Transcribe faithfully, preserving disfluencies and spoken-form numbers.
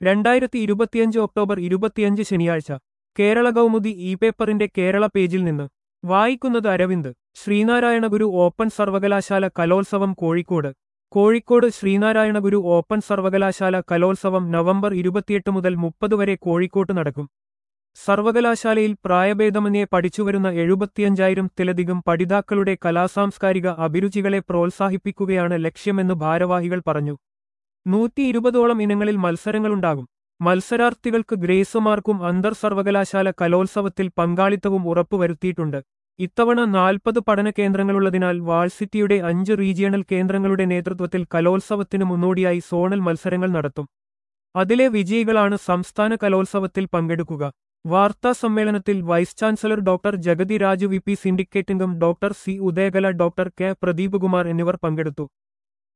രണ്ടായിരത്തി ഇരുപത്തിയഞ്ച് ഒക്ടോബർ ഇരുപത്തിയഞ്ച് ശനിയാഴ്ച കേരള കൗമുദി ഇ പേപ്പറിന്റെ കേരള പേജിൽ നിന്ന് വായിക്കുന്നത് അരവിന്ദ്. ശ്രീനാരായണ ഗുരു ഓപ്പൺ സർവകലാശാല കലോത്സവം കോഴിക്കോട്. കോഴിക്കോട് ശ്രീനാരായണ ഗുരു ഓപ്പൺ സർവകലാശാല കലോത്സവം നവംബർ ഇരുപത്തിയെട്ട് മുതൽ മുപ്പത് വരെ കോഴിക്കോട്ട് നടക്കും. സർവകലാശാലയിൽ പ്രായഭേദമന്യേ പഠിച്ചുവരുന്ന എഴുപത്തിയഞ്ചായിരം ത്തിലധികം പഠിതാക്കളുടെ കലാസാംസ്കാരിക അഭിരുചികളെ പ്രോത്സാഹിപ്പിക്കുകയാണ് ലക്ഷ്യമെന്ന് ഭാരവാഹികൾ പറഞ്ഞു. നൂറ്റി ഇരുപതോളം ഇനങ്ങളിൽ മത്സരങ്ങളുണ്ടാകും. മത്സരാർത്ഥികൾക്ക് ഗ്രേസ് മാർക്കും അന്തർ സർവകലാശാല കലോത്സവത്തിൽ പങ്കാളിത്തവും ഉറപ്പുവരുത്തിയിട്ടുണ്ട്. ഇത്തവണ നാൽപ്പത് പഠന കേന്ദ്രങ്ങളുള്ളതിനാൽ വാഴ്സിറ്റിയുടെ അഞ്ച് റീജിയണൽ കേന്ദ്രങ്ങളുടെ നേതൃത്വത്തിൽ കലോത്സവത്തിനു മുന്നോടിയായി സോണൽ മത്സരങ്ങൾ നടത്തും. അതിലെ വിജയികളാണ് സംസ്ഥാന കലോത്സവത്തിൽ പങ്കെടുക്കുക. വാർത്താ സമ്മേളനത്തിൽ vice chancellor doctor Jagathi Raju V P syndicate അംഗം doctor C Udayakala, doctor K Pradeepkumar എന്നിവർ പങ്കെടുത്തു.